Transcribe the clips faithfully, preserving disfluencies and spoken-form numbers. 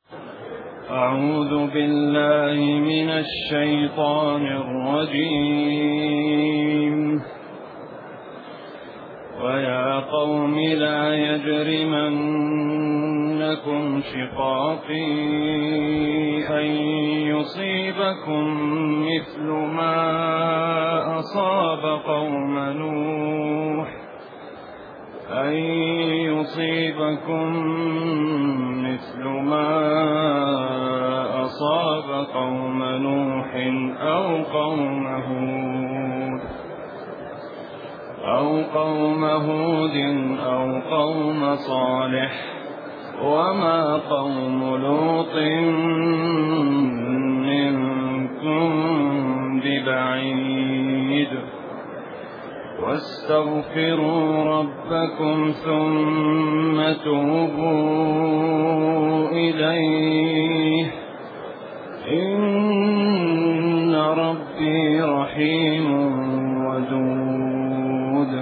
أعوذ بالله من الشيطان الرجيم. ويا قوم لا يجرمنكم شقاقي أن يصيبكم مثل ما أصاب قوم نوح أن يصيبكم مثل ما أصاب قوم نوح أو قوم هود أو قوم هود أو قوم صالح وما قوم لوط منكم ببعيد واستغفروا ربكم ثم توبوا إليه إن ربي رحيم ودود.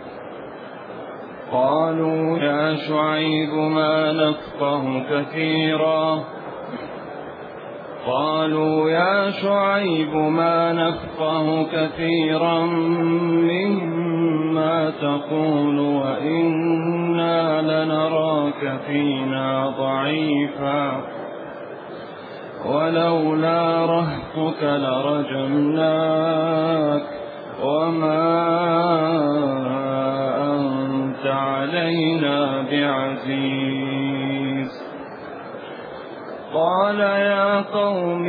قالوا يا شعيب ما نفقه كثيرا قالوا يا شعيب ما نفقه كثيرا مما تقول وإنا لنراك فينا ضعيفا ولولا رهطك لرجمناك وما أنت علينا بعزيز. قال يا قوم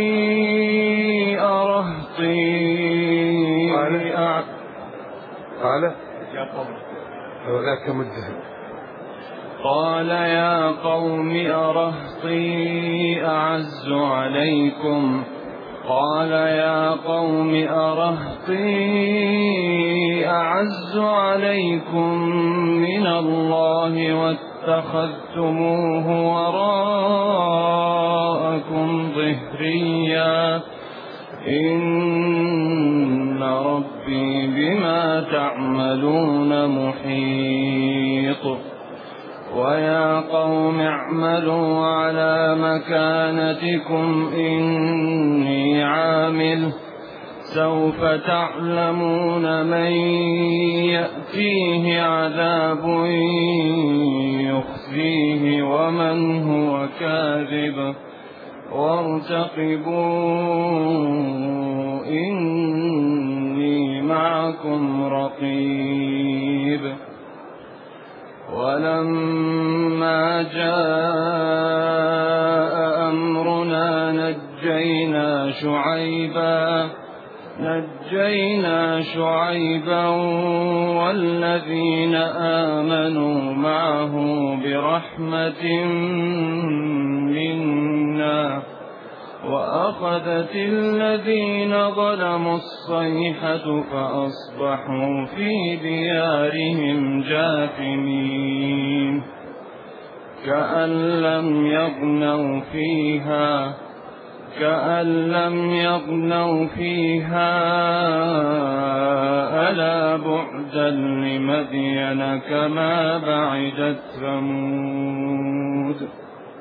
أرهطي قال, قال يا قوم وذاك مدهن قال يا قوم أرهطي أعز عليكم قال يا قوم أرهطي أعز عليكم من الله واتخذتموه وراءكم ظهريا إن ربي بما تعملون محيط. ويا قوم اعملوا على مكانتكم إني عامل سوف تعلمون من يأتيه عذاب يخزيه ومن هو كاذب وارتقبوا إني معكم رقيب. ولما جاء أمرنا نجينا شعيبا نجينا شعيبا والذين آمنوا معه برحمة منا وأخذت الذين ظلموا الصيحة فأصبحوا في ديارهم جاثمين كأن لم يغنوا فيها كأن لم يغنوا فيها ألا بعدا لمدين كما بعدت ثمود.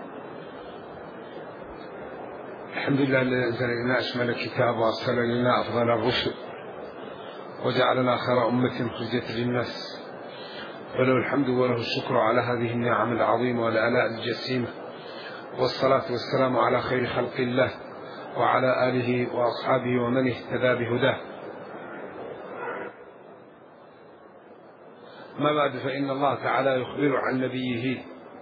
الحمد لله الذي أنزل إلينا أشمل الكتاب وأرسل إلينا أفضل الرسل وجعلنا خير أمة خرجت للناس فله الحمد وله الشكر على هذه النعم العظيمة والآلاء الجسيمة والصلاة والسلام على خير خلق الله وعلى آله وأصحابه ومن اهتدى بهداه. ما بعد، فإن الله تعالى يخبر عن نبيه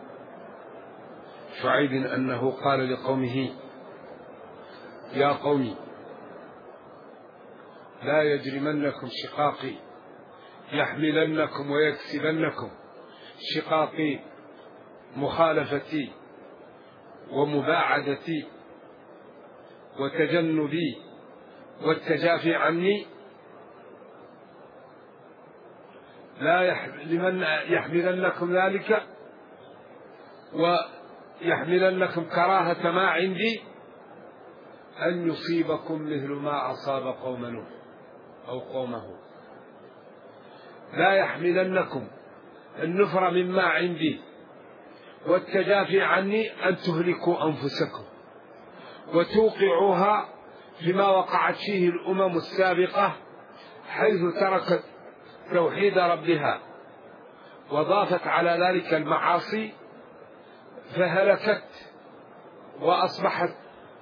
شعيب أنه قال لقومه يا قوم لا يجرمنكم شقاقي يحملنكم ويكسبنكم. شقاقي مخالفتي ومباعدتي وتجنبي والتجافي عني لا يحملن يحملنكم ذلك ويحملنكم كراهة ما عندي أن يصيبكم مثل ما أصاب قوم نوح أو قومه. لا يحملنكم النفر مما عندي والتجافي عني أن تهلكوا أنفسكم وتوقعوها فيما وقعت فيه الأمم السابقة، حيث تركت توحيد ربها وضافت على ذلك المعاصي فهلكت وأصبحت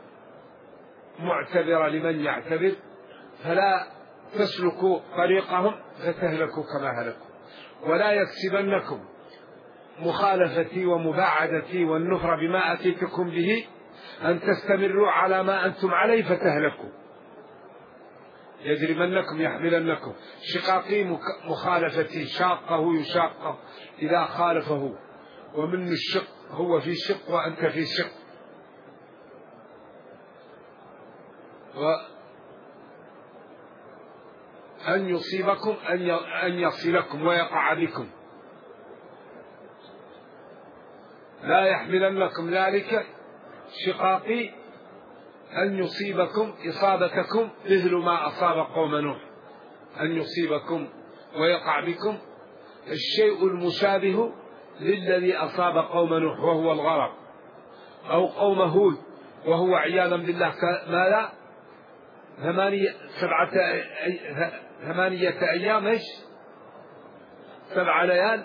معتبرة لمن يعتبر، فلا تسلكوا طريقهم فتهلكوا كما هلكوا. ولا يكسبنكم مخالفتي ومباعدتي والنفر بما أتيتكم به أن تستمروا على ما أنتم عليه فتهلكوا. يجرمنكم يحملنكم شقاقي مخالفتي، شاقه يشاقه إذا خالفه، ومن الشق هو في شق وأنت في شق. وأن يصيبكم أن يصلكم ويقع بكم، لا يحملنكم ذلك شقاقي أن يصيبكم إصابتكم مثل ما أصاب قوم نوح، أن يصيبكم ويقع بكم الشيء المشابه للذي أصاب قوم نوح وهو الغرق، أو قوم هود وهو عياذا بالله ما لا ثمانية سبعة ثمانية أيام إيش سبع ليال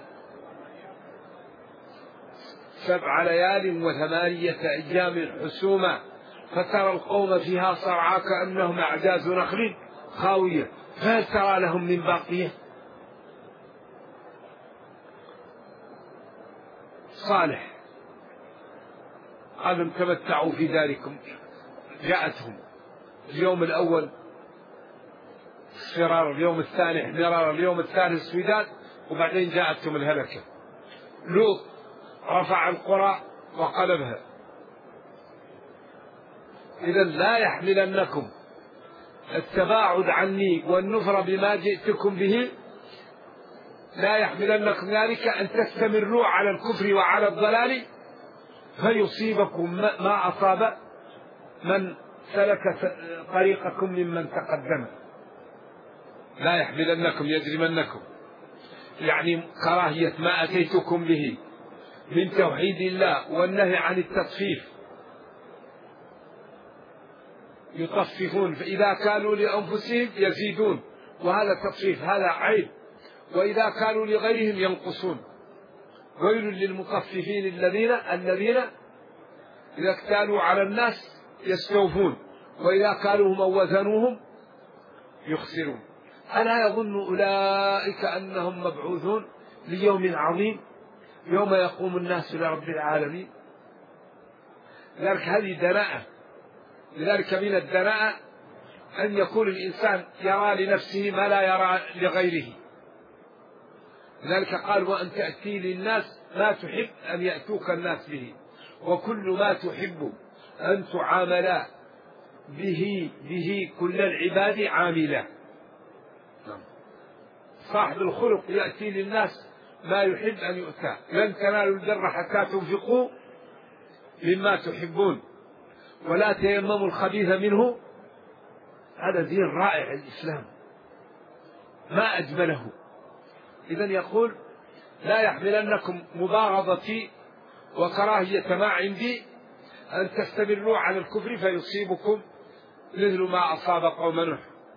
سبع ليال وثمانية أيام حسوما فترى القوم فيها صرعى كأنهم أعجاز نخل خاوية فهل ترى لهم من باقية. صالح قالوا تمتعوا في داركم، جاءتهم اليوم الأول اصفرار، اليوم الثاني احمرار، اليوم الثالث سويداد، وبعدين جاءتهم الهلكة. لوط رفع القرى وقلبها. إذن لا يحملنكم التباعد عني والنفر بما جئتكم به، لا يحملنكم ذلك أن تستمروا على الكفر وعلى الضلال فيصيبكم ما أصاب من سلك طريقكم ممن تقدم. لا يحملنكم يجرمنكم يعني كراهية ما أتيتكم به من توحيد الله والنهي عن التطفيف. يطففون، فإذا كانوا لأنفسهم يزيدون، وهذا تطفيف، هذا عيب. وإذا كانوا لغيرهم ينقصون. ويل للمطففين الذين الذين إذا اكتالوا على الناس يستوفون وإذا كالوهم أو وزنوهم يخسرون. ألا يظن أولئك أنهم مبعوثون ليوم عظيم يوم يقوم الناس لرب العالمين. لذلك هذه دناءة. لذلك من الدناءة أن يكون الإنسان يرى لنفسه ما لا يرى لغيره. لذلك قال وأن تأتي للناس ما تحب أن يأتوك الناس به، وكل ما تحب أن تعاملا به به كل العباد عاملا. صاحب الخلق يأتي للناس ما يحب أن يؤتى. لن تنالوا البر حتى تنفقوا مما تحبون ولا تيمموا الخبيث منه. هذا دين رائع الإسلام ما أجمله. إذن يقول لا يحملنكم مباغضتي وكراهية ما عندي أن تستمروا على الكفر فيصيبكم مثل ما أصاب قوم نوح.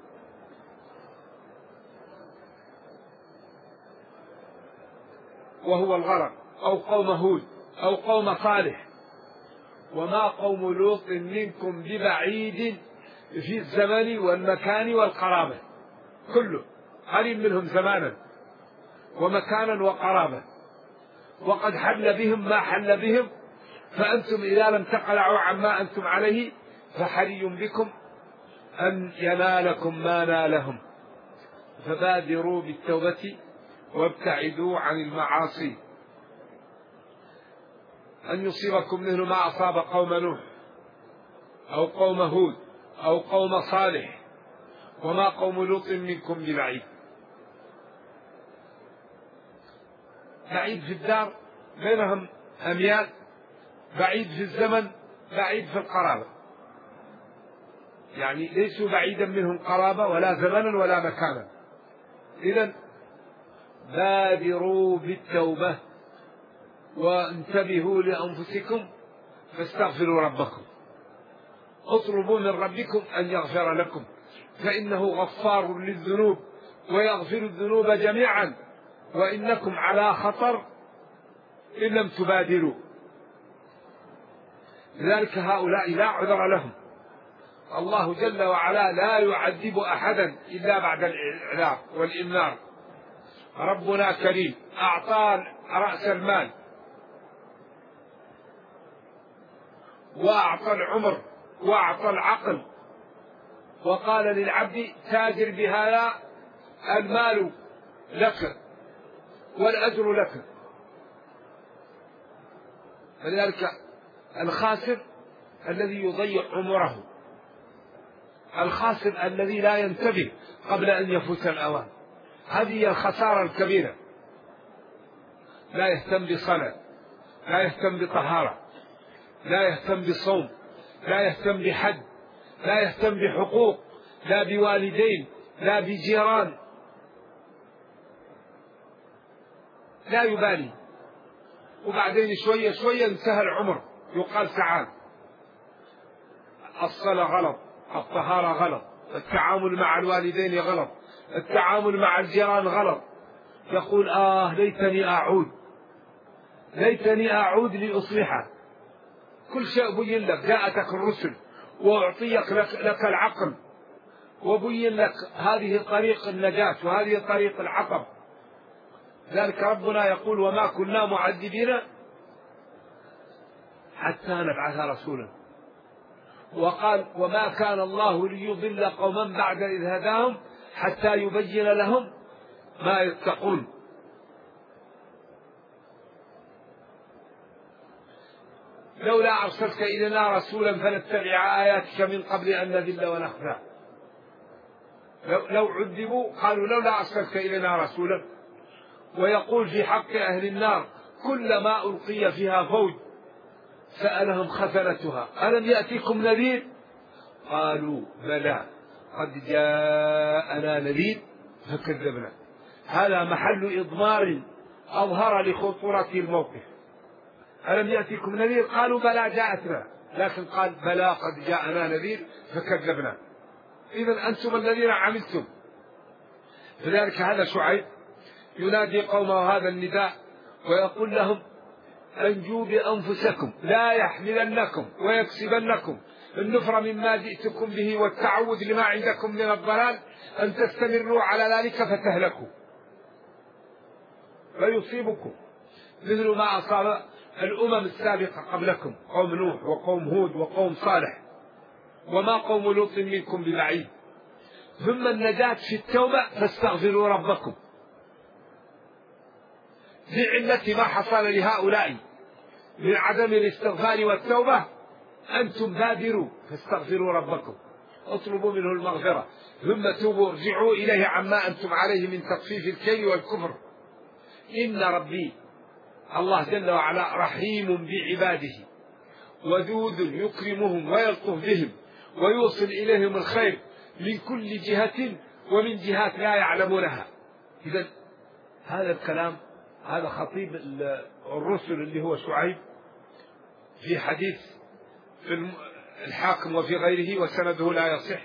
وهو الغرق، أو قوم هود، أو قوم صالح. وما قوم لوط منكم ببعيد في الزمن والمكان والقرابة، كله قريب منهم زمانا ومكانا وقرابة، وقد حل بهم ما حل بهم، فأنتم إذا لم تقلعوا عما أنتم عليه فحري بكم أن ينالكم ما نالهم. فبادروا بالتوبة وابتعدوا عن المعاصي. أن يصيبكم مثل ما أصاب قوم نوح أو قوم هود أو قوم صالح. وما قوم لوط منكم ببعيد. بعيد في الدار بينهم أميال، بعيد في الزمن، بعيد في القرابة، يعني ليسوا بعيدا منهم قرابة ولا زمنا ولا مكانا. إذن بادروا بالتوبة وانتبهوا لأنفسكم فاستغفروا ربكم، اطلبوا من ربكم أن يغفر لكم فإنه غفار للذنوب ويغفر الذنوب جميعا وإنكم على خطر إن لم تبادروا. لذلك هؤلاء لا عذر لهم، الله جل وعلا لا يعذب أحدا إلا بعد الإعذار والإنذار. ربنا كريم أعطى رأس المال وأعطى العمر وأعطى العقل وقال للعبد تاجر بهذا المال لك والأجر لك. فلذلك الخاسر الذي يضيع عمره، الخاسر الذي لا ينتبه قبل أن يفوت الأوان، هذه الخسارة الكبيرة. لا يهتم بصلاة، لا يهتم بطهارة، لا يهتم بصوم، لا يهتم بحج، لا يهتم بحقوق، لا بوالدين، لا بجيران، لا يبالي. وبعدين شوية شوية انتهى العمر، يقال تعال الصلاة غلط، الطهارة غلط، التعامل مع الوالدين غلط، التعامل مع الجيران غلط، يقول آه ليتني أعود، ليتني أعود لأصلحه. كل شيء بين لك، جاءتك الرسل وأعطيك لك, لك العقل وبين لك هذه طريق النجاة وهذه طريق العقب. ذلك ربنا يقول وما كنا معذبين حتى نبعث رسولا، وقال وما كان الله ليضل قوما بعد إذ هداهم حتى يبين لهم ما يتقون. لولا أرسلت إلينا رسولا فنتبع آياتك من قبل أن نذل ونخزى. لو عذبوا قالوا لولا أرسلت إلينا رسولا. ويقول في حق أهل النار كلما ألقي فيها فوج سألهم خزنتها ألم يأتيكم نذير قالوا بلى قد جاءنا نذير فكذبنا. هذا محل إضمار أظهر لخطورة الموقف. ألم يأتيكم نذير قالوا بلى جاءتنا، لكن قال بلى قد جاءنا نذير فكذبنا. إذن أنتم الذين عملتم. لذلك هذا شعيب ينادي قومه هذا النداء ويقول لهم أنجوا بأنفسكم لا يحملنكم ويكسبنكم النفر مما جئتكم به والتعود لما عندكم من الضلال أن تستمروا على ذلك فتهلكوا فيصيبكم مثل ما أصاب الأمم السابقة قبلكم قوم نوح وقوم هود وقوم صالح وما قوم لوط منكم ببعيد. ثم النجاة في التوبة فاستغفروا ربكم لعلة ما حصل لهؤلاء من عدم الاستغفار والتوبة. أنتم بادروا فاستغفروا ربكم اطلبوا منه المغفرة ثم توبوا ارجعوا إليه عما أنتم عليه من تطفيف الكيل والكفر. إن ربي الله جل وعلا رحيم بعباده ودود يكرمهم ويلطف بهم ويوصل إليهم الخير من كل جهة ومن جهات لا يعلمونها. إذن هذا الكلام هذا خطيب الرسل اللي هو شعيب في حديث في الحاكم وفي غيره وسنده لا يصح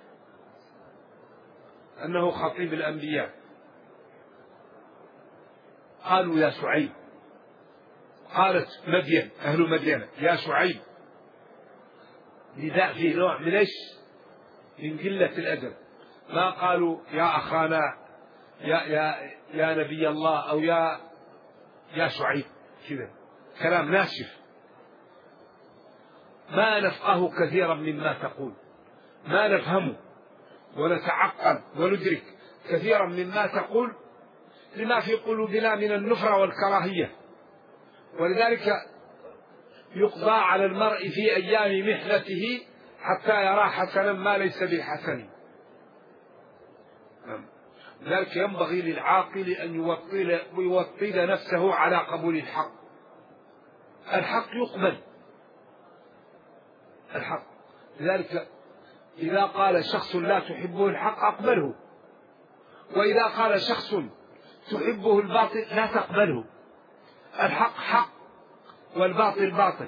أنه خطيب الأنبياء. قالوا يا شعيب، قالت مدين أهل مدينة يا شعيب، نداء فيه نوع من إيش؟ من قلة الأدب. ما قالوا يا أخانا يا يا يا نبي الله أو يا يا شعيب كذا كلام ناشف. ما نفقه كثيرا مما تقول، ما نفهمه ونتعقل وندرك كثيرا مما تقول لما في قلوبنا من النفرة والكراهية. ولذلك يقضى على المرء في أيام محنته حتى يرى حسنا ما ليس بالحسن. لذلك ينبغي للعاقل أن يوطد, يوطد نفسه على قبول الحق. الحق يقبل الحق. لذلك إذا قال شخص لا تحبه الحق أقبله، وإذا قال شخص تحبه الباطل لا تقبله. الحق حق والباطل باطل.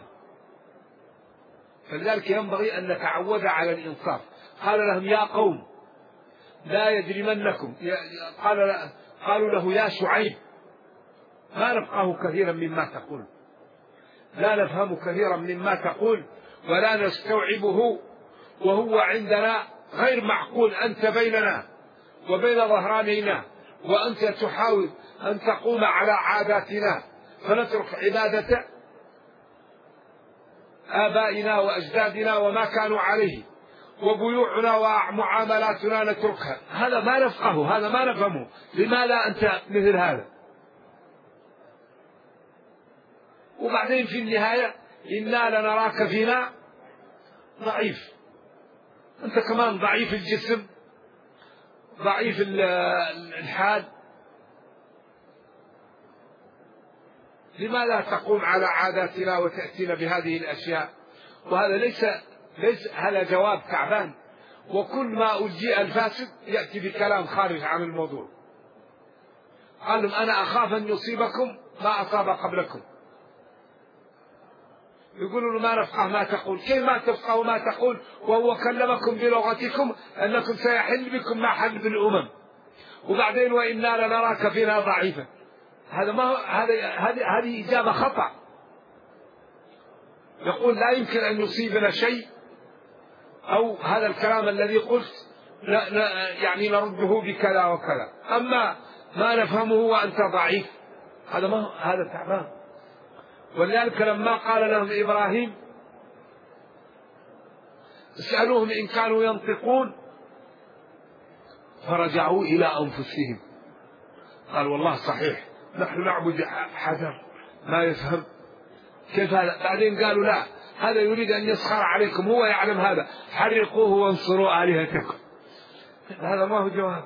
فلذلك ينبغي أن نتعود على الإنصاف. قال لهم يا قوم لا يجرمنكم، قال قالوا له يا شعيب ما نفقه كثيرا مما تقول، لا نفهم كثيرا مما تقول ولا نستوعبه، وهو عندنا غير معقول، أنت بيننا وبين ظهرانينا، وأنت تحاول أن تقوم على عاداتنا فنترك عبادة آبائنا وأجدادنا وما كانوا عليه، وبيوعنا ومعاملاتنا نتركها. هذا ما نفقه، هذا ما نفهمه. لماذا أنت مثل هذا؟ وبعدين في النهاية إنا لنراك فينا ضعيف، أنت كمان ضعيف الجسم، ضعيف الحال، لماذا تقوم على عاداتنا وتأتينا بهذه الأشياء؟ وهذا ليس ليس هذا جواب تعبان، وكل ما ألجئ الفاسد يأتي بكلام خارج عن الموضوع. قال لهم أنا أخاف أن يصيبكم ما أصاب قبلكم. يقولوا له ما نفقه ما تقول. كيف ما تفقه ما تقول وهو كلمكم بلغتكم أنكم سيحل بكم ما حل بالأمم، وبعدين وإنا لنراك فينا ضعيفا؟ هذا ما هذا هذه هذه إجابة خطأ. يقول لا يمكن أن يصيبنا شيء، أو هذا الكلام الذي قلت لا لا يعني نرده بكذا وكذا، أما ما نفهمه وأنت ضعيف، هذا ما هذا تعبان. ولذلك لما قال لهم إبراهيم اسألوهم إن كانوا ينطقون، فرجعوا إلى أنفسهم قال والله صحيح نحن نعبد حجر ما يفهم كيف هذا. بعدين قالوا لا هذا يريد أن يسخر عليكم، هو يعلم هذا، حرقوه وانصروا آلهتكم. هذا ما هو جواب.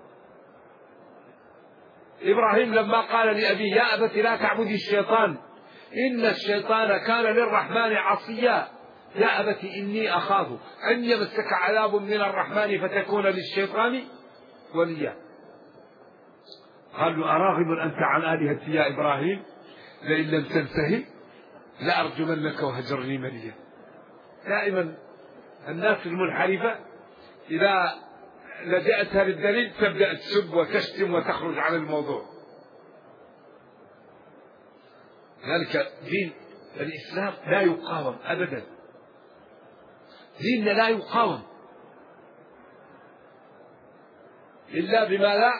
إبراهيم لما قال لأبيه يا أبت لا تعبدي الشيطان إن الشيطان كان للرحمن عصيا، يا أبت إني أخاف أن يمسك عذاب من الرحمن فتكون للشيطان وليا. قال له أراغب أنت عن آلهتي يا إبراهيم لئن لم تنتهي لأرجمنك وهجرني مليا. دائما الناس المنحرفة إذا لجأتها للدليل تبدأ تسب وتشتم وتخرج عن الموضوع. ذلك دين الإسلام لا يقاوم أبدا، ديننا لا يقاوم إلا بما لا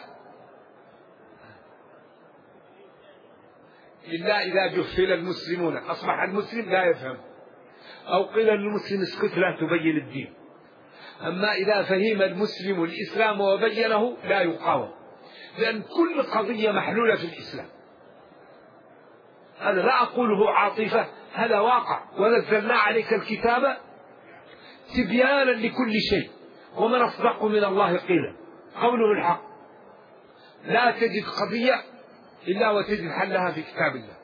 إلا إذا جهل المسلمون أصبح المسلم لا يفهم، أو قيل للمسلم اسكت لا تبين الدين. أما إذا فهم المسلم الإسلام وبينه لا يقاوم، لأن كل قضية محلولة في الإسلام. هذا لا أقوله عاطفة، هذا واقع. ونزلنا عليك الكتاب تبيانا لكل شيء ومن أصدق من الله قيلا، قوله الحق. لا تجد قضية إلا وتجد حلها في كتاب الله،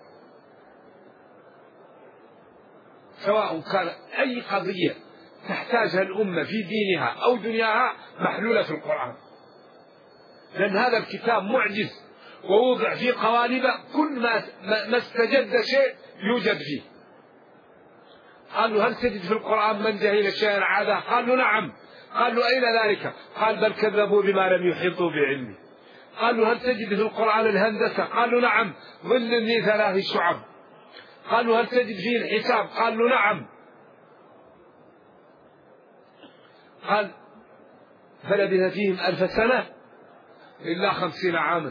سواء كان أي قضية تحتاجها الأمة في دينها أو دنياها محلولة في القرآن، لأن هذا الكتاب معجز ووضع في قوالب، كل ما ما استجد شيء يوجد فيه. قالوا هل تجد في القرآن من جهل شيئا عاده؟ قالوا نعم. قالوا أين ذلك؟ قال بل كذبوا بما لم يحيطوا بعلمه. قالوا هل تجد في القرآن الهندسة؟ قالوا نعم، ظل ذي ثلاث شعب. قالوا هل تجد فيه الحساب؟ قالوا نعم. قال فلبث فيهم ألف سنة إلا خمسين عاما.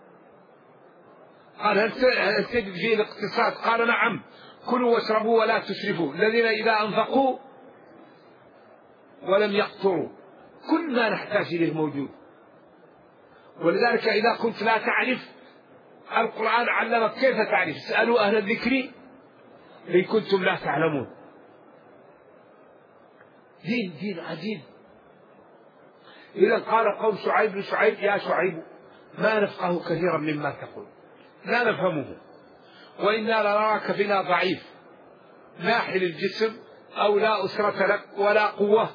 قال هل تجد فيه الاقتصاد؟ قال نعم، كلوا واشربوا ولا تسرفوا الذين إذا أنفقوا ولم يقتروا. كل ما نحتاج إليه موجود. ولذلك إذا كنت لا تعرف القرآن علمك كيف تعرف. اسألوا أهل الذكر إن كنتم لا تعلمون. دين دين عجيب. إذا قال قوم شعيب لشعيب يا شعيب ما نفقه كثيرا مما تقول، لا نفهمه، وإنا لنراك بنا ضعيف ناحل الجسم أو لا أسرة لك ولا قوة.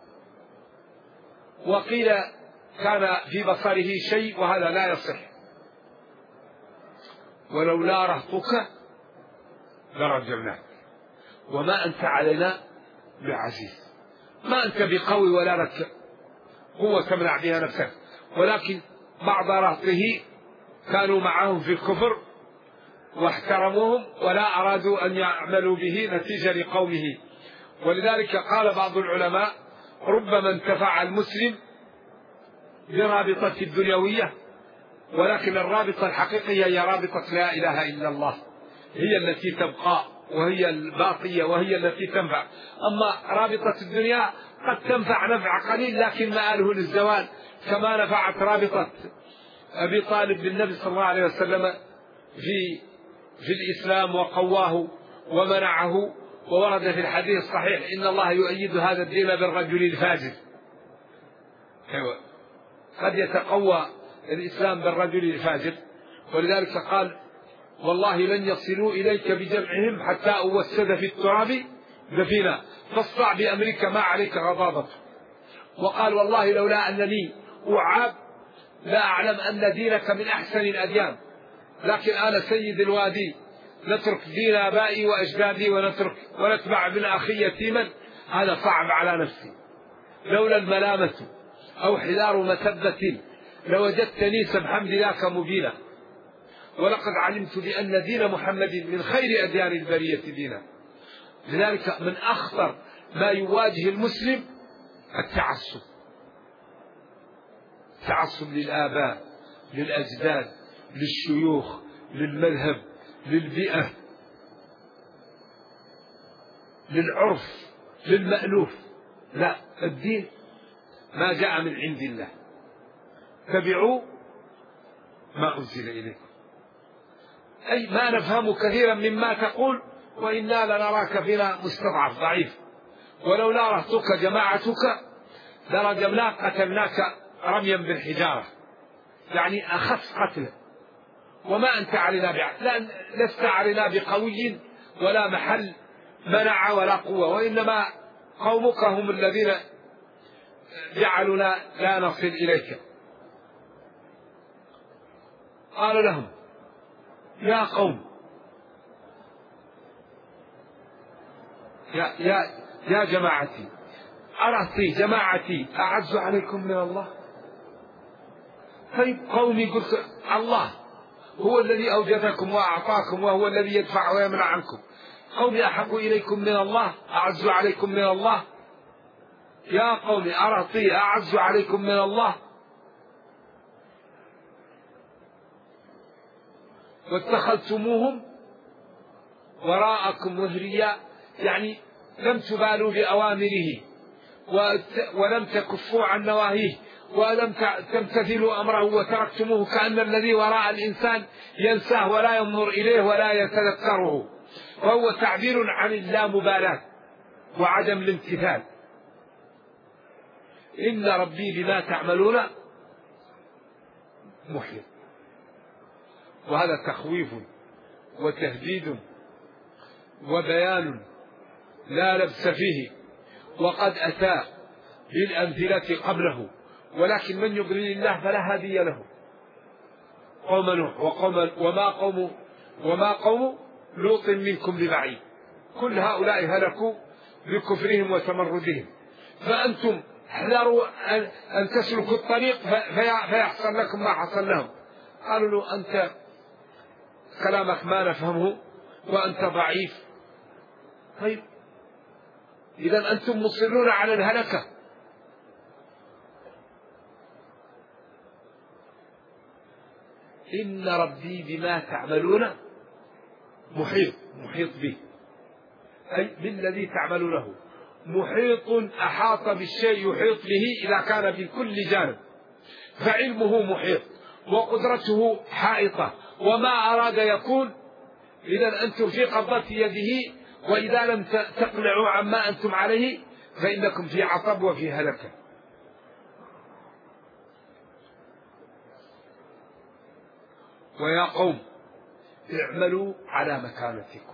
وقيل كان في بصره شيء وهذا لا يصح. ولولا رهطك لرجمناك وما أنت علينا بعزيز. ما أنت بقوي ولا لك قوة تمنع بها نفسك، ولكن بعض رهطه كانوا معهم في الكفر واحترموهم ولا أرادوا أن يعملوا به نتيجة لقومه. ولذلك قال بعض العلماء: ربما انتفع المسلم برابطة الدنيوية، ولكن الرابطة الحقيقية هي رابطة لا إله إلا الله، هي التي تبقى وهي الباقية وهي التي تنفع. أما رابطة الدنيا قد تنفع نفع قليل لكن مآله للزوال، كما نفعت رابطة أبي طالب بالنبي صلى الله عليه وسلم في في الإسلام وقواه ومنعه. وورد في الحديث الصحيح: إن الله يؤيد هذا الدين بالرجل الفاجر. قد يتقوى الإسلام بالرجل الفاجر، ولذلك قال: والله لن يصلوا إليك بجمعهم حتى أوسد في التراب دفينا فاصدع بأمرك ما عليك غضاضة. وقال: والله لولا أنني أعاب لا أعلم أن دينك من أحسن الأديان، لكن أنا سيد الوادي، نترك دين آبائي وأجدادي ونترك ونتبع ابن أخي يتيما، هذا صعب على نفسي. لولا الملامة أو حذار مثبة لوجدتني سبحا بذاك مبينا، ولقد علمت بأن دين محمد من خير أديان البرية دينا. لذلك من أخطر ما يواجه المسلم التعصب، التعصب للآباء، للأجداد، للشيوخ، للمذهب، للبيئة، للعرف، للمألوف. لا، الدين ما جاء من عند الله، تبعوا ما أنزل إليكم. أي ما نفهم كثيرا مما تقول، وإنا لنراك فينا مستضعف ضعيف، ولولا رهطك جماعتك لرجمناك قتلناك رميا بالحجارة، يعني أخف قتله. وما أنت علينا بعزيز، لست علينا بقوي ولا محل منع ولا قوة، وإنما قومك هم الذين جعلنا لا نصل إليك. قال لهم: يا قوم، يا, يا, يا جماعتي، أرهطي جماعتي أعز عليكم من الله؟ طيب قومي، قلت الله هو الذي أوجدكم وأعطاكم وهو الذي يدفع ويمنع عنكم. قومي أحب إليكم من الله؟ أعز عليكم من الله؟ يا قوم أرهطي أعز عليكم من الله؟ واتخذتموهم وراءكم مهريا، يعني لم تبالوا بأوامره ولم تكفوا عن نواهيه ولم تمتثلوا أمره، وتركتموه كأن الذي وراء الإنسان ينساه ولا ينظر إليه ولا يتذكره، وهو تعبير عن اللامبالاة وعدم الامتثال. إن ربي بما تعملون محيط. وهذا تخويف وتهديد وبيان لا لبس فيه، وقد أتى بالأمثلة قبله، ولكن من يضلل الله فلا هادي له. قوم نوح وقوم وما قوم وما قوم لوط منكم ببعيد، كل هؤلاء هلكوا بكفرهم وتمردهم، فأنتم احذروا أن تسلكوا الطريق فيحصل لكم ما حصل لهم. قالوا له: أنت كلامك ما نفهمه وأنت ضعيف. طيب إذا أنتم مصرون على الهلكة. إن ربي بما تعملون محيط، محيط به، أي بالذي تعملونه، محيط أحاط بالشيء يحيط به إذا كان في كل جانب، فعلمه محيط وقدرته حائطة، وما أراد يكون. إذا أنتم في قبضة يده، وإذا لم تقلعوا عما أنتم عليه فإنكم في عطب وفي هلكة. ويا قوم اعملوا على مكانتكم،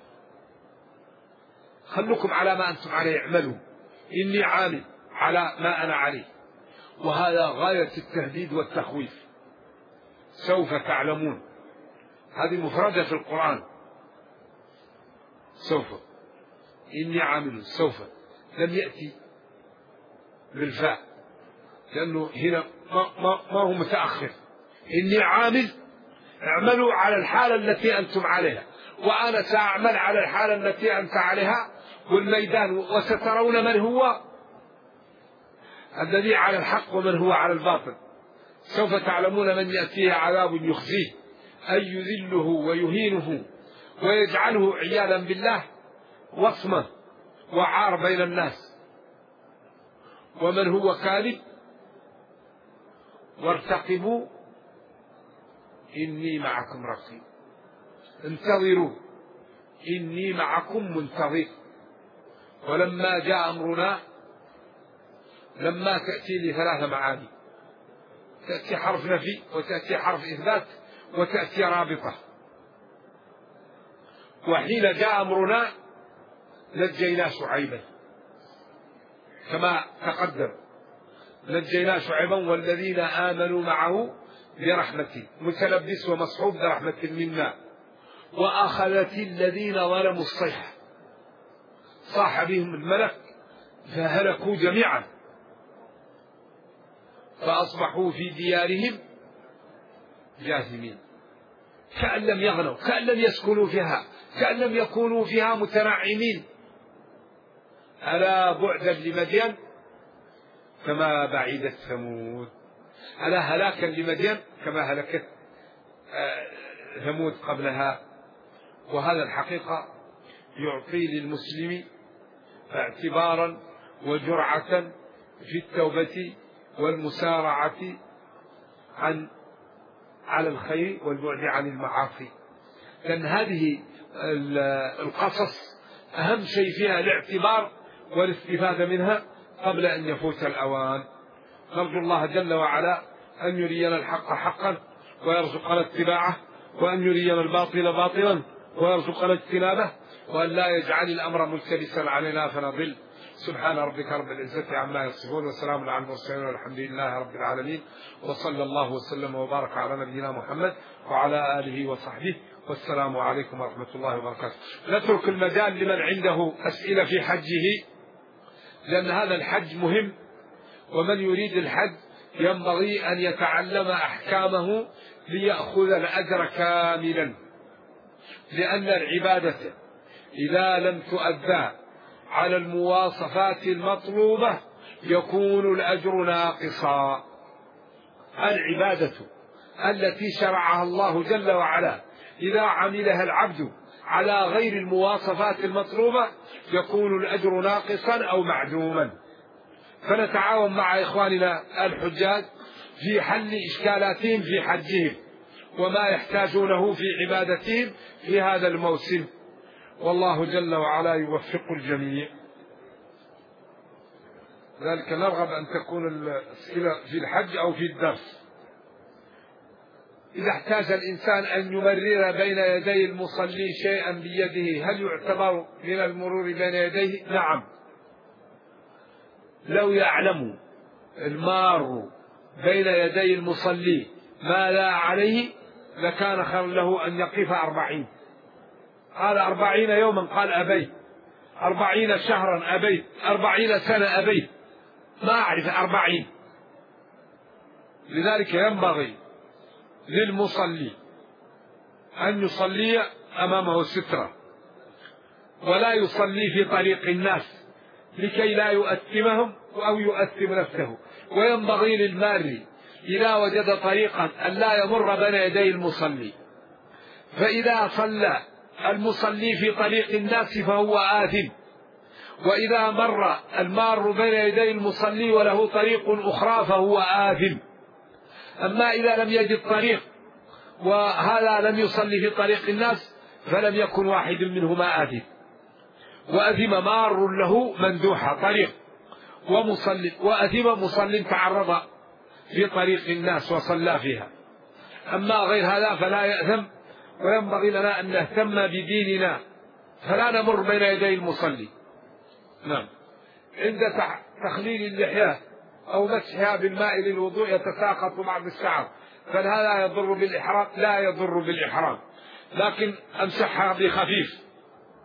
خلكم على ما أنتم عليه، اعملوا، إني عامل على ما أنا عليه. وهذا غاية التهديد والتخويف. سوف تعلمون، هذه مفردة في القرآن، سوف، إني عامل سوف، لم يأتي بالفاء لأنه هنا ما, ما, ما هو متأخر. إني عامل، اعملوا على الحالة التي أنتم عليها، وأنا سأعمل على الحالة التي أنت عليها، والميدان وسترون من هو الذي على الحق ومن هو على الباطل. سوف تعلمون من يأتيه عذاب يخزيه، أي يذله ويهينه ويجعله عياذا بالله وصمة وعار بين الناس، ومن هو كاذب. وارتقبوا إني معكم رقيب، انتظروا إني معكم منتظر. ولما جاء أمرنا، لما تأتي لي ثلاث معاني، تأتي حرف نفي، وتأتي حرف إثبات، وتأتي رابطة. وحين جاء أمرنا نجينا شعيبا كما تقدم، نجينا شعيبا والذين آمنوا معه برحمة، متلبس ومصحوب برحمة منا. وأخذت الذين ظلموا الصيحة، صاح بهم الملك فهلكوا جميعا، فأصبحوا في ديارهم جاثمين، كأن لم يغنوا، كأن لم يسكنوا فيها، كأن لم يكونوا فيها متنعمين. ألا بعدا لمدين كما بعدت ثمود، ألا هلاكا لمدين كما هلكت ثمود قبلها. وهذا الحقيقة يعطي للمسلم اعتبارا وجرعة في التوبة والمسارعة عن على الخير والبعد عن المعاصي، لأن هذه القصص أهم شيء فيها الاعتبار والاستفادة منها قبل أن يفوت الأوان. نرجو الله جل وعلا أن يرينا الحق حقا ويرزقنا اتباعه، وأن يرينا الباطل باطلا ويرزقنا اجتنابه، وأن لا يجعل الأمر ملتبسا علينا فنضل. سبحان ربك رب العزة عما يصفون، وسلام على المرسلين، والحمد لله رب العالمين، وصلى الله وسلم وبارك على نبينا محمد وعلى آله وصحبه، والسلام عليكم ورحمة الله وبركاته. نترك المجال لمن عنده أسئلة في حجه، لأن هذا الحج مهم، ومن يريد الحج ينبغي أن يتعلم أحكامه ليأخذ الأجر كاملا، لأن العبادة إذا لم تؤدى على المواصفات المطلوبة يكون الأجر ناقصا. العبادة التي شرعها الله جل وعلا إذا عملها العبد على غير المواصفات المطلوبة يكون الأجر ناقصا أو معدوما. فنتعاون مع إخواننا الحجاج في حل إشكالاتهم في حجهم وما يحتاجونه في عبادتهم في هذا الموسم، والله جل وعلا يوفق الجميع. ذلك نرغب أن تكون الأسئلة في الحج أو في الدرس. إذا احتاج الإنسان أن يمرر بين يدي المصلي شيئا بيده هل يعتبر من المرور بين يديه؟ نعم، لو يعلم المار بين يدي المصلي ما لا عليه لكان خير له أن يقف أربعين. قال أربعين يوما، قال أبيت. أربعين شهرا أبيت. أربعين سنة أبيت، ما أعرف أربعين. لذلك ينبغي للمصلي أن يصلي أمامه سترة، ولا يصلي في طريق الناس لكي لا يؤثمهم أو يؤثم نفسه. وينبغي للمار إذا وجد طريقا أن لا يمر بين يدي المصلي، فإذا صلى المصلي في طريق الناس فهو آثم، وإذا مر المار بين يدي المصلي وله طريق أخرى فهو آثم. أما إذا لم يجد طريق وهذا لم يصلي في طريق الناس فلم يكن واحد منهما آثم، وأثم مار له مندوحة طريق ومصلي، وأثم مصل تعرض في طريق الناس وصلى فيها. أما غير هذا فلا يأثم. وينبغي لنا أن نهتم بديننا فلا نمر بين يدي المصلي. نعم. عند تخليل اللحية أو مسحها بالماء للوضوء يتساقط بعض الشعر، فهذا يضر بالإحرام؟ لا يضر بالإحرام، لكن أمسحها بخفيف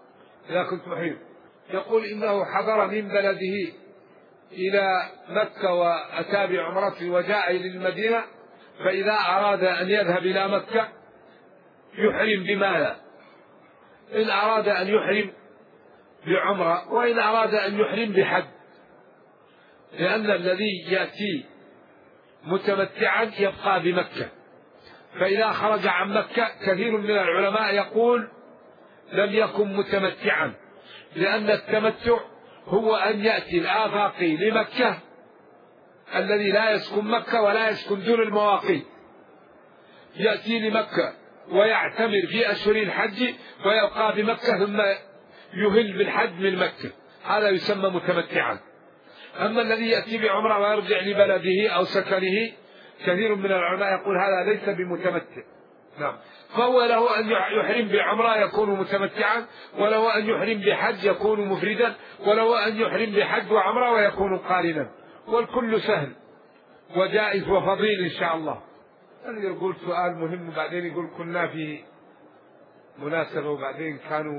إذا كنت محرم. يقول إنه حضر من بلده إلى مكة وأتى بعمرته وجاء إلى المدينة، فإذا أراد أن يذهب إلى مكة يحرم بماذا؟ إن أراد أن يحرم بعمرة، وإن أراد أن يحرم بحج، لأن الذي يأتي متمتعا يبقى بمكة. فإذا خرج عن مكة كثير من العلماء يقول لم يكن متمتعا، لأن التمتع هو أن يأتي الآفاقي لمكة الذي لا يسكن مكة ولا يسكن دون المواقيت، يأتي لمكة ويعتمر في أشهر الحج ويبقى بمكة ثم يهل بالحج من مكة، هذا يسمى متمتعا. أما الذي يأتي بعمرة ويرجع لبلده أو سكنه كثير من العلماء يقول هذا ليس بمتمتع. نعم. فهو له أن يحرم بعمرة يكون متمتعا، وله أن يحرم بحج يكون مفردا، وله أن يحرم بحج وعمرة ويكون قارنا، والكل سهل وجائز وفضيل إن شاء الله. الذي يقول سؤال مهم وبعدين يقول كنا في مناسبة وبعدين كانوا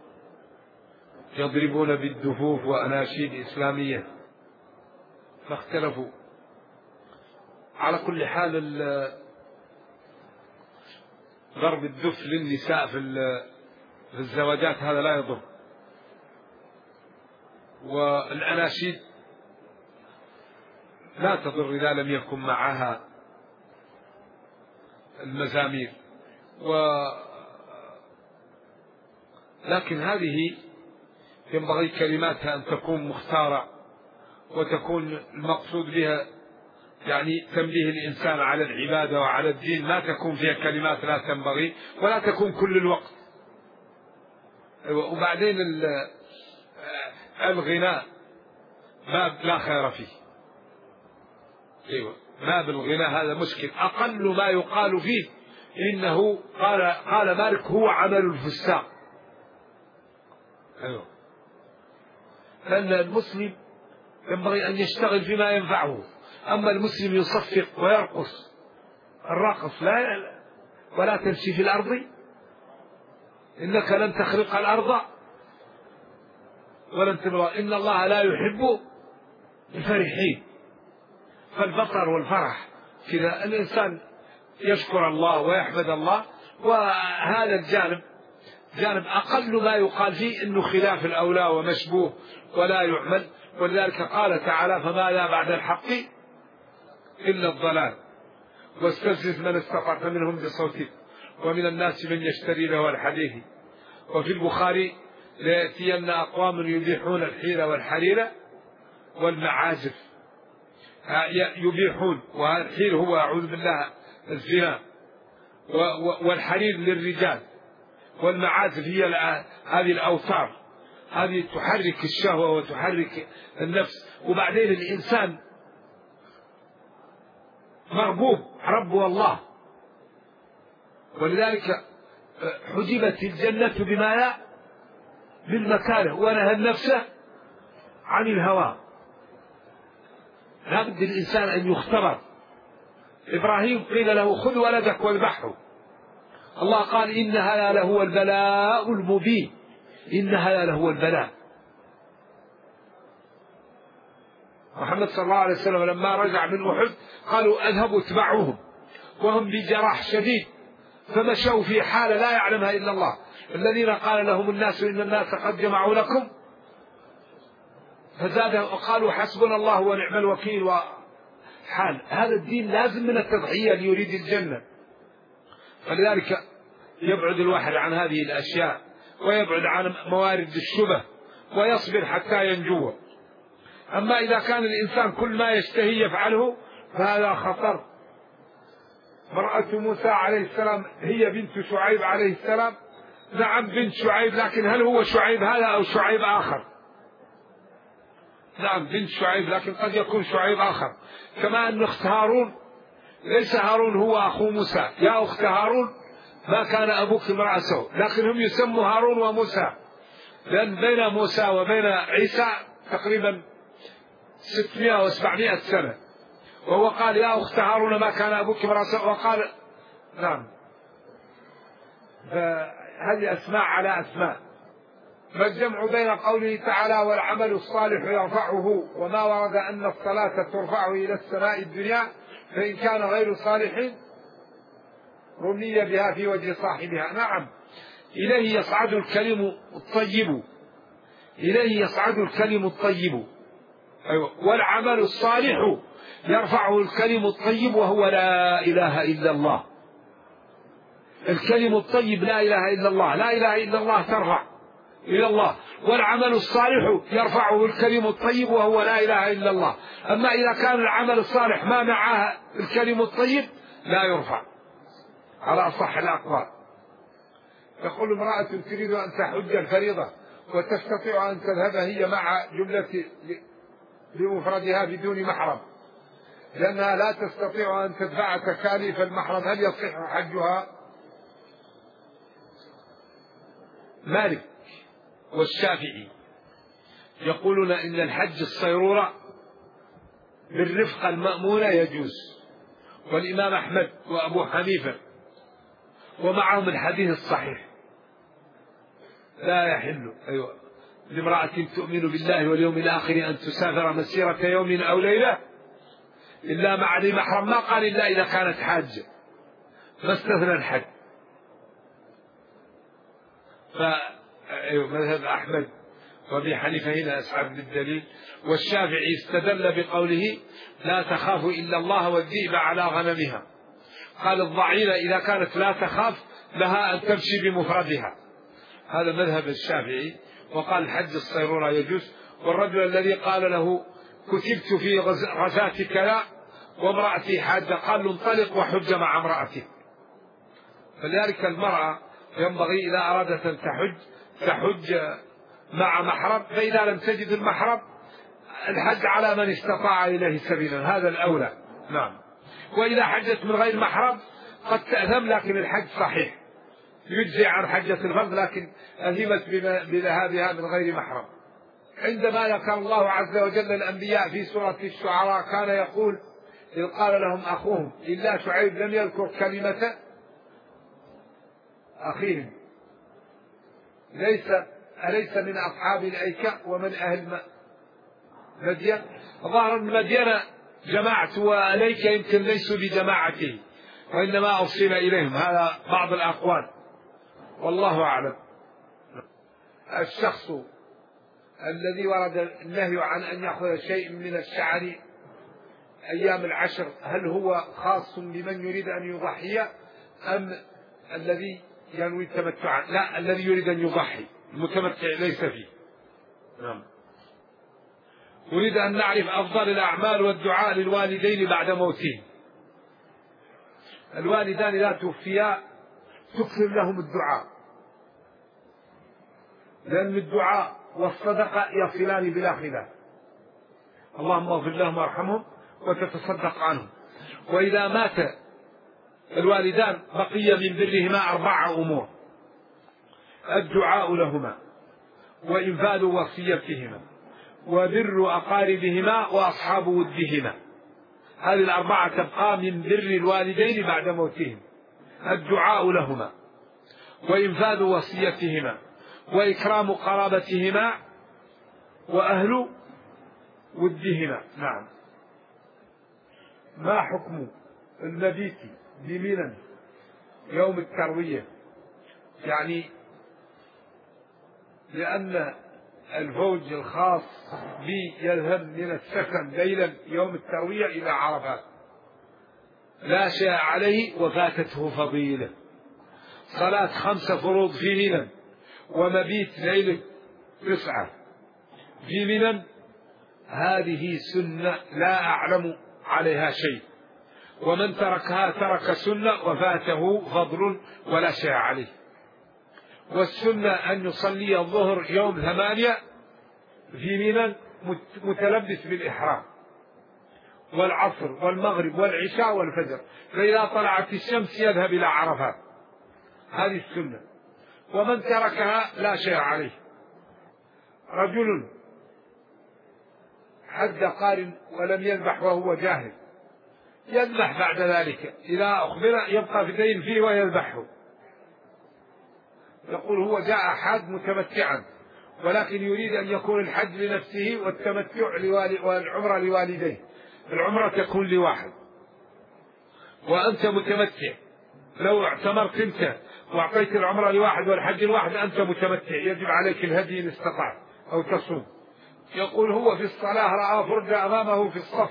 يضربون بالدفوف وأناشيد إسلامية فاختلفوا. على كل حال ضرب الدف للنساء في الزواجات هذا لا يضر، والأناشيد لا تضر إذا لم يكن معها المزامير، و لكن هذه ينبغي كلماتها أن تكون مختارة وتكون المقصود بها يعني تنبيه الإنسان على العبادة وعلى الدين، ما تكون فيها كلمات لا تنبغي ولا تكون كل الوقت. وبعدين الغناء باب لا خير فيه. أيوة، باب الغناء هذا مشكل، أقل ما يقال فيه إنه قال قال مالك هو عمل الفساق. أيوة، لأن المسلم ينبغي أن يشتغل فيما ينفعه. أما المسلم يصفق ويرقص، الرقص لا ولا تمشي في الأرض إنك لن تخرق الأرض ولن تبلغ، إن الله لا يحب الفرحين. فالبطر والفرح كذا الإنسان يشكر الله ويحمد الله، وهذا الجانب جانب أقل ما يقال فيه إنه خلاف الأولى ومشبوه ولا يعمل. ولذلك قال تعالى فماذا بعد الحق إلا الضلال واستفزز من استطعت منهم بصوتك ومن الناس من يشتري له الحديث. وفي البخاري ليأتين أقوام يبيحون الحير والحرير والمعازف، يبيحون، والحير هو أعوذ بالله الزنا، والحرير للرجال، والمعازف هي هذه الأوتار، هذه تحرك الشهوة وتحرك النفس. وبعدين الإنسان مربوب ربه الله، ولذلك حجبت الجنة بما لا بالمكاره ونهى النفس عن الهوى. لا بد الإنسان أن يختبر. إبراهيم قيل له خذ ولدك واذبحه، الله قال إن هذا لهو البلاء المبين، إن هذا لهو البلاء. محمد صلى الله عليه وسلم لما رجع من أحد قالوا اذهبوا اتبعوهم وهم بجراح شديد، فمشوا في حالة لا يعلمها إلا الله. الذين قال لهم الناس إن الناس قد جمعوا لكم فزادهم وقالوا حسبنا الله ونعم الوكيل. وحال هذا الدين لازم من التضحية ليريد الجنة. فلذلك يبعد الواحد عن هذه الأشياء ويبعد عن موارد الشبه ويصبر حتى ينجو. أما إذا كان الإنسان كل ما يشتهي يفعله فهذا خطر. مرأة موسى عليه السلام هي بنت شعيب عليه السلام، نعم بنت شعيب، لكن هل هو شعيب هذا أو شعيب آخر؟ نعم بنت شعيب، لكن قد يكون شعيب آخر. كما أن أخت هارون ليس هارون هو أخو موسى، يا أخت هارون ما كان أبوك امرأ سوء، لكن هم يسموا هارون وموسى، لأن بين موسى وبين عيسى تقريبا ستمائة وسبعمائة سنة، وهو قال يا أخت هارون ما كان أبوك امرأ سوء، وقال نعم. فهذه أسماء على أسماء. ما الجمع بين قوله تعالى والعمل الصالح يرفعه وما ورد أن الصلاة ترفعه إلى السماء الدنيا فإن كان غير صالح رمي بها في وجه صاحبها؟ نعم، إليه يصعد الكلم الطيب، إليه يصعد الكلم الطيب. أيوة. والعمل الصالح يرفعه الكلم الطيب وهو لا إله إلا الله. الكلم الطيب لا إله إلا الله، لا إله إلا الله ترفع إلى الله، والعمل الصالح يرفعه الكلم الطيب وهو لا إله إلا الله. أما إذا كان العمل الصالح ما معها الكلم الطيب لا يرفع على أصح الأقوال. يقول امرأة تريد أن تحج الفريضة وتستطيع أن تذهب هي مع جملة بمفردها بدون محرم لأنها لا تستطيع أن تدفع تكاليف المحرم، هل يصح حجها؟ مالك والشافعي يقولون إن الحج الصيرورة بالرفقة المأمونة يجوز، والإمام أحمد وأبو حنيفة ومعهم الحديث الصحيح لا يحل أيوة لامرأة تؤمن بالله واليوم الآخر أن تسافر مسيرة يوم أو ليلة إلا مع ذي محرم، ما قال إلا إذا كانت حاجة، ما استثنى الحج. فمذهب أحمد وأبي حنيفة هنا أسعد بالدليل، والشافعي استدل بقوله لا تخاف إلا الله والذئب على غنمها، قال الضعينة إذا كانت لا تخاف لها أن تمشي بمفردها، هذا مذهب الشافعي. وقال الحج الصيرورة يجوز. والرجل الذي قال له كتبت في غزاة كذا وامرأتي حاجة قال له انطلق وحج مع امرأتك. فلذلك المرأة ينبغي إذا أرادت أن تحج تحج مع محرم، فإذا لم تجد المحرم الحج على من استطاع إليه سبيلا، هذا الأولى. نعم. وإذا حجت من غير محرم قد تأثم لكن الحج صحيح يجزي عن حجة الفرض، لكن أثمت بذهابها من غير محرم. عندما ذكر الله عز وجل الأنبياء في سورة الشعراء كان يقول إذ قال لهم أخوهم إلا شعيب لم يذكر كلمة أخيهم ليس أليس من أصحاب الأيكة ومن أهل مدين، ظهر المدين جماعة وأليك يمكن ليسوا بجماعته وإنما أرسل إليهم، هذا بعض الأقوال والله أعلم. الشخص الذي ورد النهي عن أن يأخذ شيء من الشعر أيام العشر هل هو خاص بمن يريد أن يضحي أم الذي ينوي التمتع؟ لا، الذي يريد أن يضحي، المتمتع ليس فيه. نعم. أريد أن نعرف أفضل الأعمال والدعاء للوالدين بعد موتهم. الوالدان إذا توفيا تكثر لهم الدعاء، لأن الدعاء والصدقة يصلان بلا خلاف. اللهم اغفر لهم وارحمهم وتتصدق عنهم. وإذا مات الوالدان بقي من برهما أربع أمور: الدعاء لهما، وإنفاذ وصيتهما، وبر أقاربهما، وأصحاب ودهما. هذه الأربعة تبقى من بر الوالدين بعد موتهم: الدعاء لهما، وإنفاذ وصيتهما، وإكرام قرابتهما، وأهل ودهما. نعم. ما حكم المبيت بمنى يوم التروية؟ يعني لأن الفوج الخاص بي يذهب من السكن ليلا يوم التروية إلى عرفات، لا شيء عليه وفاتته فضيلة. صلاة خمس فروض في منى ومبيت ليلة تسعة في منى، هذه سنة لا أعلم عليها شيء، ومن تركها ترك سنة وفاته فضل ولا شيء عليه. والسنة أن يصلي الظهر يوم ثمانية في منى متلبس بالإحرام، والعصر والمغرب والعشاء والفجر، فإذا طلعت الشمس يذهب إلى عرفات، هذه السنة. ومن تركها لا شيء عليه. رجل حد قارن ولم يذبح وهو جاهل، يذبح بعد ذلك، إذا أخبر يبقى في دين فيه ويذبحه. يقول هو جاء حاد متمتعا ولكن يريد أن يكون الحج لنفسه والتمتع والعمرة لوالديه. العمرة تكون لواحد وأنت متمتع. لو اعتمرت أنت وأعطيت العمرة لواحد والحج لواحد أنت متمتع، يجب عليك الهدي إن استطعت أو تصوم. يقول هو في الصلاة رأى فرجة أمامه في الصف،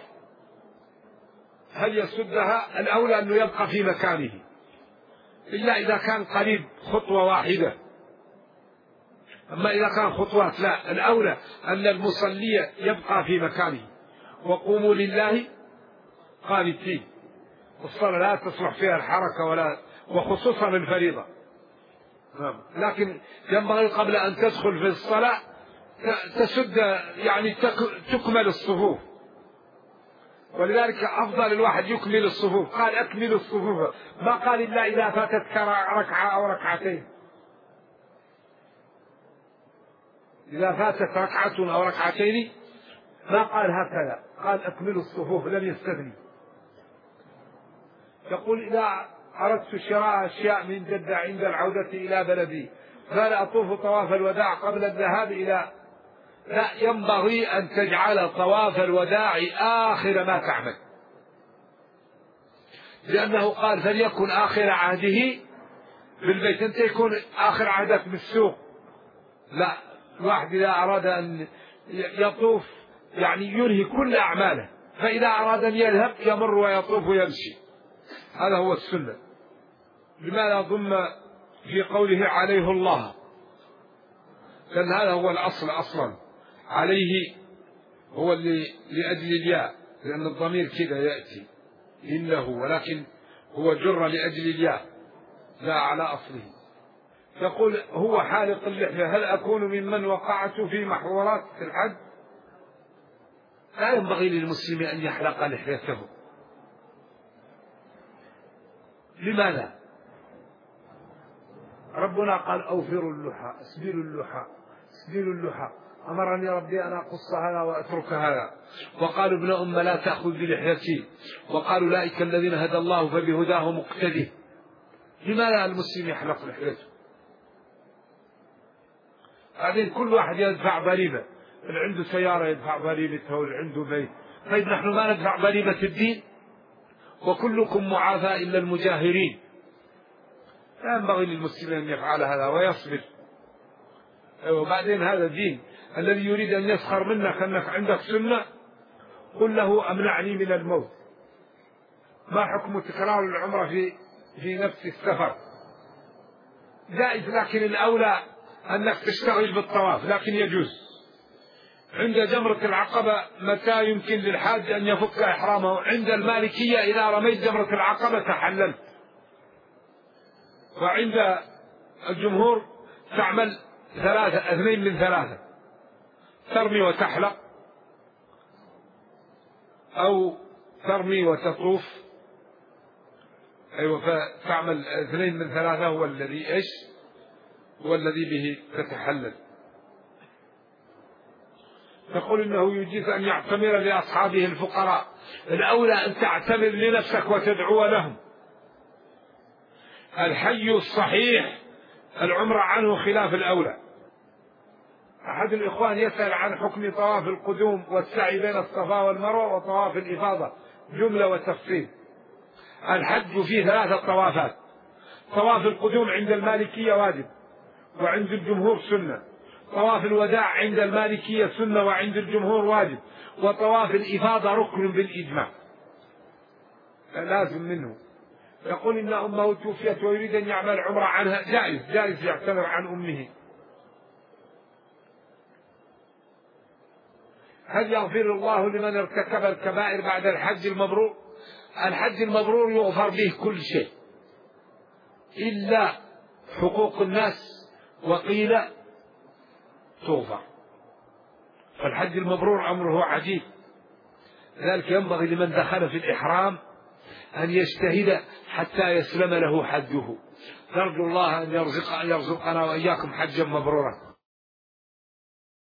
هل يسدها؟ الأولى أنه يبقى في مكانه، إلا إذا كان قريب خطوة واحدة. أما إذا كان خطوات لا، الأولى أن المصلي يبقى في مكانه. وقوموا لله قانتين، والصلاة لا تصلح فيها الحركة ولا، وخصوصا الفريضة. لكن ينبغي قبل أن تدخل في الصلاة تسد، يعني تكمل الصفوف. ولذلك أفضل الواحد يكمل الصفوف، قال أكمل الصفوف، ما قال إلا إذا فاتتك ركعة أو ركعتين. إذا فاتت ركعة أو ركعتين ما قال هكذا، قال أكمل الصفوف، لم يستثني. يقول إذا أردت شراء أشياء من جدة عند العودة إلى بلدي فلا أطوف طواف الوداع قبل الذهاب إلى، لا، ينبغي أن تجعل طواف الوداع آخر ما تعمل، لأنه قال فليكن آخر عهده بالبيت. أنت يكون آخر عهدك بالسوق، لا، الواحد إذا أراد أن يطوف يعني ينهي كل أعماله، فإذا أراد أن يذهب يمر ويطوف ويمشي، هذا هو السنة. لماذا ضم في قوله عليه الله؟ لأن هذا هو الأصل أصلا، عليه هو اللي لأجل الياء، لأن الضمير كذا يأتي إنه، ولكن هو جر لأجل الياء لا على أصله. يقول هو حالق اللحية، هل أكون ممن وقعت في محظورات في الحج؟ لا ينبغي للمسلم أن يحلق لحيته. لماذا؟ ربنا قال أوفروا اللحى، اسبلوا اللحى، اسبلوا اللحى، أمرني ربي أن أقص هذا وأترك هذا. وقالوا ابن أم لا تأخذ بلحيتي، وقالوا أولئك الذين هدى الله فبهداه مقتده. لماذا المسلم يحلق لحيته؟ بعدين كل واحد يدفع ضريبة، اللي عنده سيارة يدفع ضريبته، واللي عنده بيت. طيب نحن ما ندفع ضريبة الدين؟ وكلكم معافى إلا المجاهرين. لا ينبغي للمسلم أن يفعل هذا ويصبر. وبعدين هذا الدين الذي يريد أن يسخر منك أنك عندك سنة، قل له أمنعني من الموت. ما حكم تكرار العمرة في في نفس السفر؟ جائز، لكن الأولى أنك تشتغل بالطواف، لكن يجوز. عند جمرة العقبة متى يمكن للحاج أن يفك إحرامه؟ عند المالكية إذا رميت جمرة العقبة تحللت. وعند الجمهور تعمل ثلاثة، اثنين من ثلاثة، ترمي وتحلق، أو ترمي وتطوف. أيوة، فتعمل اثنين من ثلاثة، هو الذي إيش؟ هو الذي به تتحلل. تقول إنه يجيز أن يعتمر لأصحابه الفقراء. الأولى أن تعتمر لنفسك وتدعو لهم. الحي الصحيح العمرة عنه خلاف الأولى. أحد الإخوان يسأل عن حكم طواف القدوم والسعي بين الصفا والمروة وطواف الإفاضة جملة وتفصيل. الحج فيه ثلاثة طوافات. طواف القدوم عند المالكية واجب، وعند الجمهور سنة. طواف الوداع عند المالكية سنة، وعند الجمهور واجب. وطواف الإفاضة ركن بالإجماع، لازم منه. يقول إن أمه توفيت ويريد أن يعمل عمرة عنها، جائز، جائز يعتمر عن أمه. هل يغفر الله لمن ارتكب الكبائر بعد الحج المبرور؟ الحج المبرور يغفر به كل شيء إلا حقوق الناس، وقيل تغفر. فالحج المبرور أمره عجيب. لذلك ينبغي لمن دخل في الإحرام أن يجتهد حتى يسلم له حجه. نرجو الله أن يرزق أن يرزقنا وإياكم حجا مبرورا.